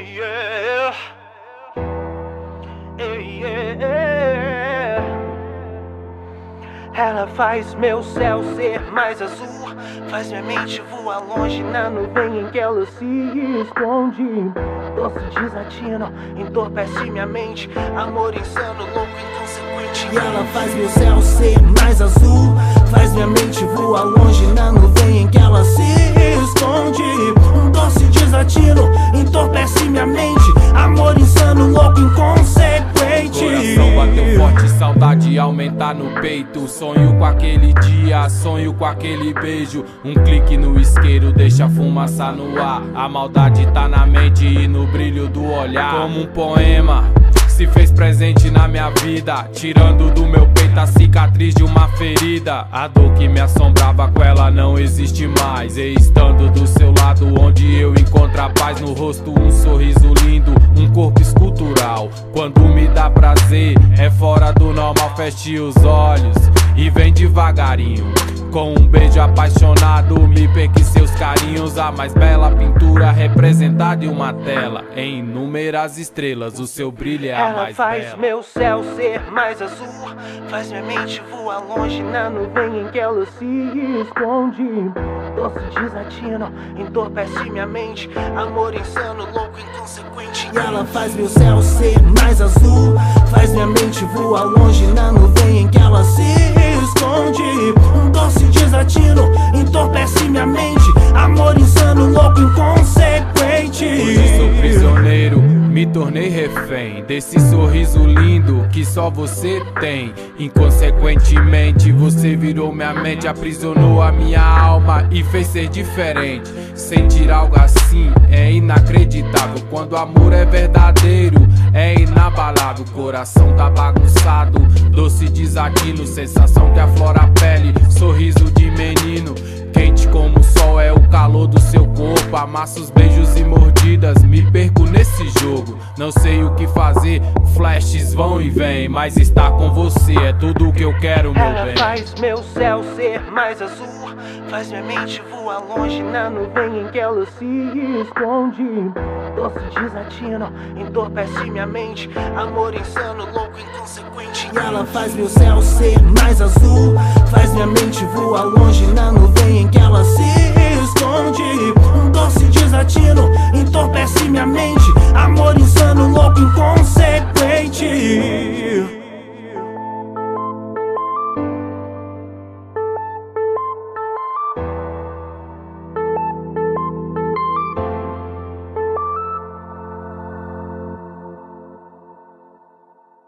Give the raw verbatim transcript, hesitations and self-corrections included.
yeah. Yeah. Ela faz meu céu ser mais azul, faz minha mente voar longe na nuvem em que ela se esconde. Doce desatino entorpece minha mente, amor insano, louco, inconsequente. E ela faz meu céu ser mais azul, faz minha mente voar longe na nuvem em que ela se esconde. Um doce desatino entorpece minha mente, amor insano, louco, inconsequente. Coração bateu forte, saudade aumentar no peito. Sonho com aquele dia, sonho com aquele beijo. Um clique no isqueiro deixa a fumaça no ar. A maldade tá na mente e no brilho do olhar. Como um poema se fez presente na minha vida, tirando do meu peito a cicatriz de uma ferida. A dor que me assombrava com ela não existe mais, e estando do seu lado onde eu encontro a paz. No rosto um sorriso lindo, um corpo escultural. Quando me dá prazer é fora do normal. Feche os olhos e vem devagarinho, com um beijo apaixonado me perque seus carinhos. A mais bela pintura representada em uma tela, em inúmeras estrelas o seu brilho é a ela mais faz bela. meu céu ser mais azul, faz minha mente voar longe na nuvem em que ela se esconde. Doce desatino entorpece minha mente, amor insano, louco, inconsequente. E ela faz meu céu ser mais azul, faz minha mente voar longe na nuvem em que ela se esconde. Um doce desatino entorpece minha mente, amor insano, louco, inconsequente. Hoje sou prisioneiro, me tornei refém desse sorriso lindo que só você tem. Inconsequentemente você virou minha mente, aprisionou a minha alma e fez ser diferente. Sentir algo assim é inacreditável. Quando o amor é verdadeiro é inabalável. Coração tá bagunçado, doce desatino, sensação que aflora a pele. Sorriso de menino, quente como o sol é o calor do seu corpo. Amassos, beijos e mordidas, me perco nesse jogo. Não sei o que fazer, flashes vão e vêm, mas estar com você é tudo o que eu quero, meu ela bem. Ela faz meu céu ser mais azul, faz minha mente voar longe na nuvem em que ela se esconde. Doce desatino entorpece minha mente, amor insano, louco, inconsequente. E ela faz meu céu ser mais azul, faz minha mente voar longe na nuvem em que